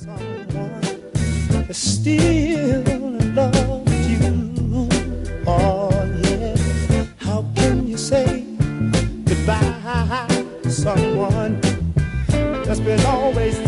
Someone that still loves you. Oh yeah. How can you say goodbye to someone that's been always